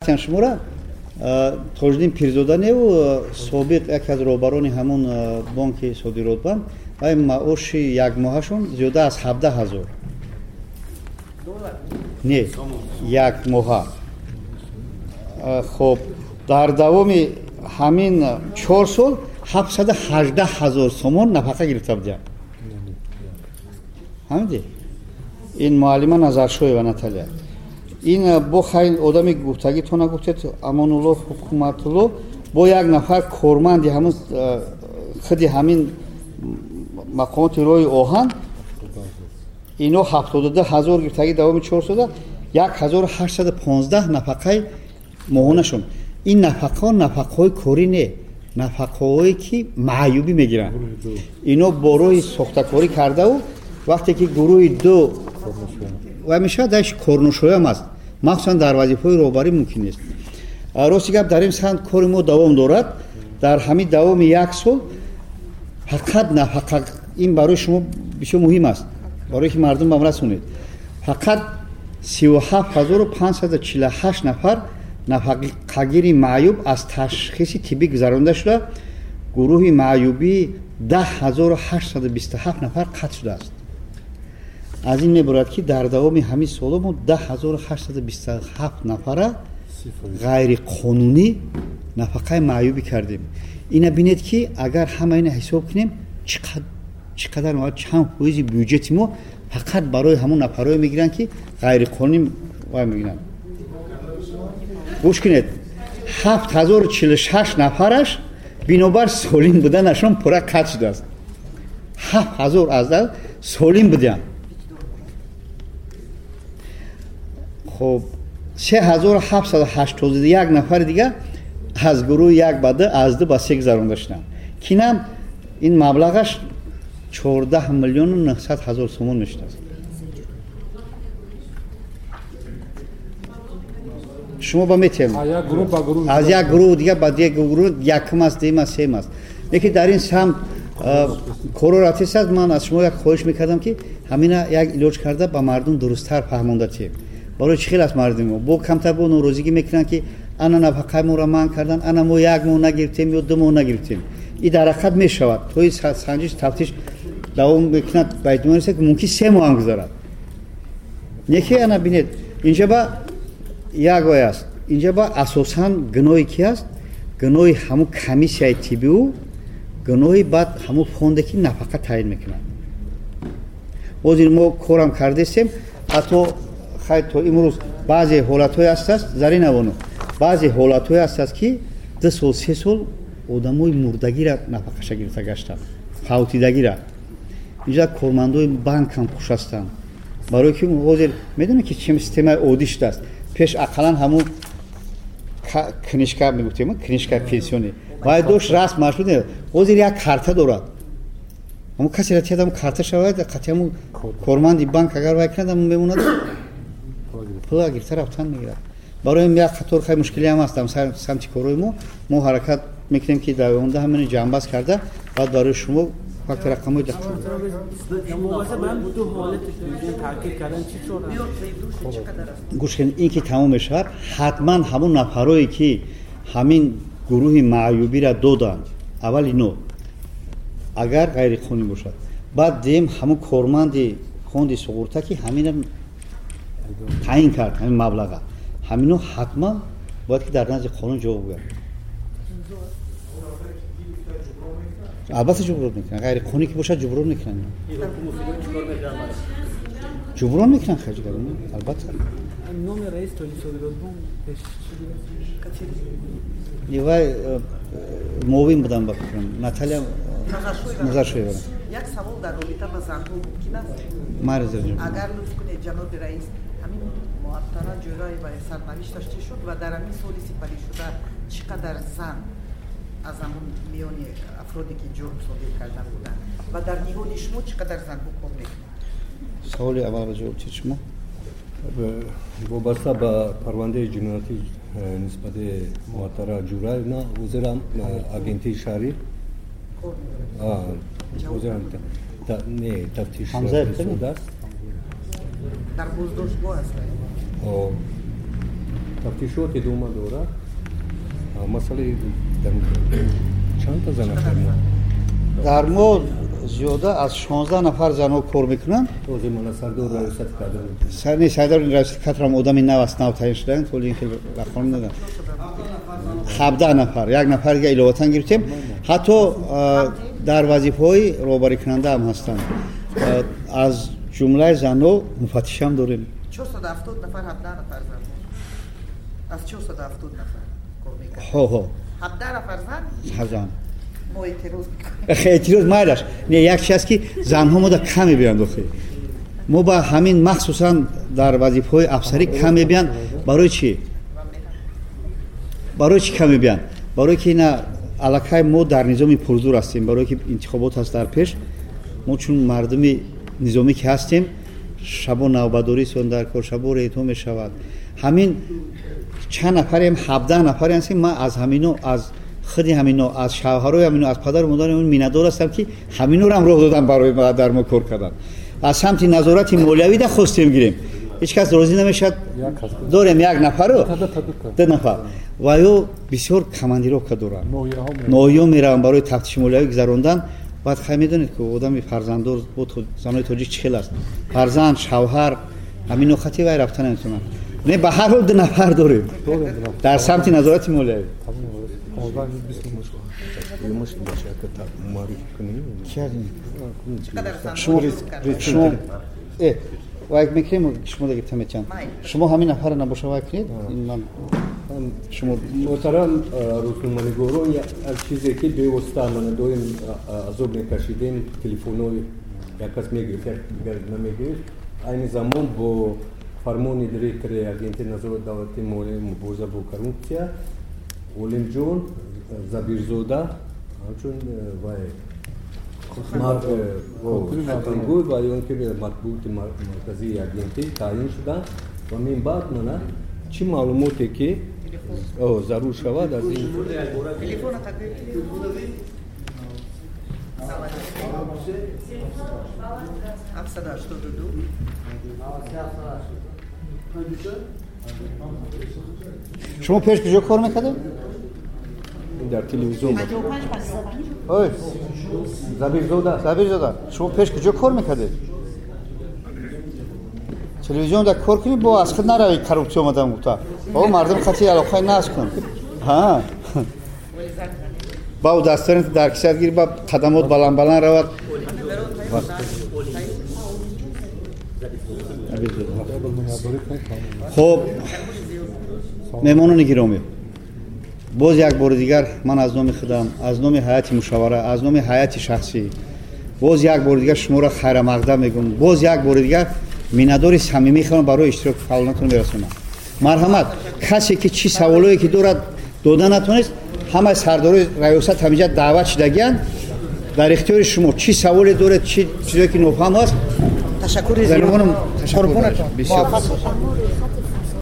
гуфтем шумора Тоҷдин Пирзоданеву собиқ яке аз роҳбарони ҳамон бонки Содиротбанд ва маоши якмоҳашон зиёда аз 17,000 не як моҳа. Хоб дар давоми ҳамин 4 сол 718,000 сомон нафақа гирифта будем. ҳамиди ин муаллима Назаршоева Наталья. ин бо хайл одами гуфтагӣ то нагуфтед Амонулло Ҳукуматулло бо як нафар корманди ҳамон худи ҳамин мақомоти роҳи оҳан ино 72,000 гирифтагӣ давоми 4 сола 1815 нафақаи моҳонашон. ин нафақаҳо нафақаҳои корӣ не, нафақаҳое ки маъюбӣ мегиранд. ино бо роҳи сохтакорӣ кардаву вақте ки гурӯҳи ду ва мешавад даш корнушоям аст, махсусан дар вазифаҳои роҳбарӣ мумкин нест. Рости гап дар ин санд кори мо давом дорад. дар ҳамин давоми 1 сол фақат нафақа, ин барои шумо бисёр муҳим аст, барое ки мардум ба расонед. Фақат 37,548 нафар нафақагири маъюб аз ташхиси тиббӣ гузаронида шуда, гурӯҳи маъюбӣ 10,827 нафар қатъ шудааст. аз ин меборад ки дар давоми ҳамин соло мо 10,827 нафара ғайриқонунӣ нафақаи маъюбӣ кардем. ина бинед ки агар ҳама ина ҳисоб кунем чиқадар чанд фоизи бюҷети мо фақат барои ҳамон нафарое мегиранд ки ғайриқонунӣ вай мегиранд. гӯш кунед 7,046 нафараш бинобар солим буданашон пурра қатъ шудааст. 7,000 азал солим буданд. хоб 3781 нафари дигар аз гурӯҳи як ба ду аз ду ба се гузаронида шуданд. кинам ин маблағаш 14,900,000 сомон мешудааст. шумо ба метем аз як гурӯҳ дигар ба дигар гурӯҳ якм аст, дем аст, сем аст. лекин дар ин самт коро ратис аст. ман аз шумо як хоҳиш мекардам ки ҳамина як илоҷ карда ба мардум дурусттар фаҳмонда тием. барои чӣ хел аст мардуми мо бо камтар бо норозигӣ мекунанд ки ана нафақаи моро манъ карданд, ана мо 1 моҳ нагирифтем ё 2 моҳ нагирифтем. ин дар ҳақиқат мешавад тои санҷиш тафтиш давом мекунад ба эҳтимол расад ки мумкин 3 моҳ ҳам гузарад. неки ана бинед инҷа ба як вай аст. инҷа ба асосан гуноҳи ки аст? гуноҳи ҳамун комиссияи тиббию, гуноҳи баъд ҳамун фонде ки нафақа таъин мекунад. ҳозир мо корам кардастем. ҳатто хай то имрӯз баъзе ҳолатҳое ҳастааст заринавоно, баъзе ҳолатҳое ҳастааст ки 2 сол 3 сол одамои мурдагира нафақаша гирифта гаштанд, фавтидагира. инҷа кормандои банкам хуш ҳастанд, барое ки ҳозир медонед ки чӣ системаи оддӣ шудааст. пеш ақаллан ҳамун книжка мегуфтем, книжка пенсионӣ вай дошт расм машҳур не. ҳозир як карта дорад. ҳамун касе ра тиядам карта шавад қатъи ҳамун корманди банк агар вай кунад ҳамун мемонад пула гирифта рафтан мегирад. барои ин як қатор хай мушкилӣ ҳам аст дар самти корои мо ҳаракат мекунем ки дар оянда ҳамин ҷамъбаст карда баъд барои шумо факти рақамҳои дақиқ гӯш кунед. ин ки тамом мешавад ҳатман ҳамун нафарое ки ҳамин гурӯҳи маъюбиро доданд, аввал ино агар ғайриқонунӣ бошад, баъд дем ҳамун корманди фонди суғурта ки ҳамина таъин кард ҳамин маблаға, ҳамино ҳатман бояд ки дар назди қонун ҷавоб гӯяд. албатта ҷуброн мекунанд. ғайриқонунӣ ки бошад ҷуброн мекунанд. ҷуброн мекунанд хаҷгар албатта. номи раис тоҷи Содиротбон вай муовин будам ба фикрам Наталья Назаршоева. як савол дар робита ба занҳо мумкин аст? марзаҷон агар лутф кунед ҷаноби раис ҳамин муаттара ҷӯраева сарнавишташ чӣ шуд ва дар ҳамин соли сипаришуда чӣ қадар зан аз ҳамон миёни афроде ки ҷурм содир карда буданд ва дар ниҳоди шумо чӣ қадар занҳо кор мекунанд? саволи аввал ҷавоб чӣ шумо? вобаста ба парвандаи ҷиноятӣ нисбати муаттара ҷураевна ҳозирам агентии шаҳрӣ ҳозирам не тафтиш шудааст. дар боздоштгоҳ ҳастанд. тафтишот идома дорад. Масъалаи чанд та зан дар мо? дар мо зиёда аз 16 нафар занҳо кор мекунанд. Тозе мана сардор раёсат кардам. Сарни сардор раёсат кардам одами нав аст нав таъин шудаанд толи ин ки рақам надам. 17 нафар, як нафар дига иловатан гирифтем. ҳатто дар вазифаҳои роҳбарикунанда ҳам ҳастанд. аз ҷумлаи занҳо муфаттишам дорем. 470 нафар 17 нафар зан. аз 470 нафар кор мекунанд. ҳо 17 нафар зан? ҳазан. мо эътироз мекунем. эътироз майдаш. Не як чиз ки занҳо мода кам мебиёнд охир. мо ба ҳамин махсусан дар вазифаҳои афсарӣ кам мебиёнд. барои чӣ? барои чӣ кам мебиёнд? барое ки ина аллакай мо дар низоми пурзур ҳастем, барое ки интихобот ҳаст дар пеш. мо чун мардуми низомӣ ки ҳастем, шабо навбатдорисон дар кор, шабо рейтҳо мешавад. ҳамин чанд нафарем 17 нафаре ҳастем. ман аз ҳамино аз худи ҳамино аз шавҳарои ҳамино аз падару модари он миннатдор ҳастам ки ҳаминорам роҳ додан барои ма дар мо кор кардан. аз самти назорати молиявӣ да хостем гирем. ҳеҷ кас розӣ намешавад. дорем як нафару 2 нафар ва ё бисёр командировка доранд. ноҳиё мераванд барои тафтиши молиявӣ гузарондан. баъд хай медонед ки одами фарзанддор бо занои тоҷик чӣ хел аст. фарзанд шавҳар ҳамино хати вай рафта наметавонанд. не ба ҳар ҳол 2 нафар дорем дар самти назорати молиявӣ. вай мекунем шумо да гирифта метавонед. шумо ҳамин нафара набоша вай кунед. ман шумо моҳтарам рӯзноманигорон як чизе ки бевосита мана доим азоб мекашидем телефонҳои як кас мегирифт як дигар намегирифт. айни замон бо фармони директори агентии назорати давлати молия мубориза бо коррупсия олимҷон забирзода ҳамчун вай хатангӯй ва ён ки матбуути марказии агентӣ таъин шуданд ва мин баъд мана чӣ маълумоте ки зарур шавад аз ин шумо пеш куҷо кор мекардед? дар телевизион ой забирзода шумо пеш куҷо кор мекардед? телевизионда кор кунӣ бо аз худ наравӣ коррупсия омадам гуфта бо мардум хати алоқаи насб кун. бау дастарин дар кисад гир ба қадамот баланд равад. хоб меҳмонони гиромӣ, боз як бори дигар ман аз номи худам, аз номи ҳайати мушовара, аз номи ҳайати шахсӣ боз як бори дигар шуморо хайрамақдам мегӯям. боз як бори дигар миннатдори самимӣ худам барои иштирок фаъолиятатон мерасонам. марҳамат, касе ки чӣ саволое ки дорад дода натавонист, ҳамаи сардорои раёсат ҳамиҷа даъват шудагиянд. дар ихтиёри шумо чӣ саволе доред, чӣ чизое ки нофаҳм аст. ташаккури зиёд. Қурбонатон.